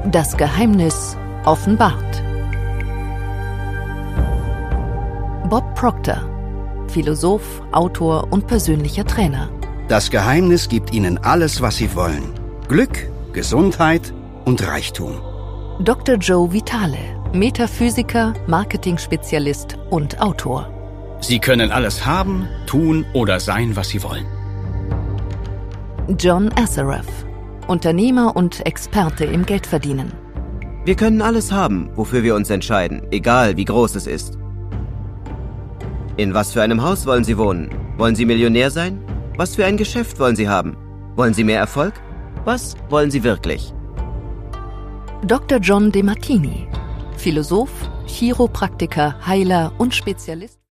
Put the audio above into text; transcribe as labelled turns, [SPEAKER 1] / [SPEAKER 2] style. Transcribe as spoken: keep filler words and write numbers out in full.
[SPEAKER 1] Das Geheimnis offenbart. Bob Proctor, Philosoph, Autor und persönlicher Trainer.
[SPEAKER 2] Das Geheimnis gibt Ihnen alles, was Sie wollen. Glück, Gesundheit und Reichtum.
[SPEAKER 1] Doktor Joe Vitale, Metaphysiker, Marketing-Spezialist und Autor.
[SPEAKER 3] Sie können alles haben, tun oder sein, was Sie wollen.
[SPEAKER 1] John Assaraf, Unternehmer und Experte im Geldverdienen.
[SPEAKER 4] Wir können alles haben, wofür wir uns entscheiden, egal wie groß es ist. In was für einem Haus wollen Sie wohnen? Wollen Sie Millionär sein? Was für ein Geschäft wollen Sie haben? Wollen Sie mehr Erfolg? Was wollen Sie wirklich?
[SPEAKER 1] Doktor John DeMartini, Philosoph, Chiropraktiker, Heiler und Spezialist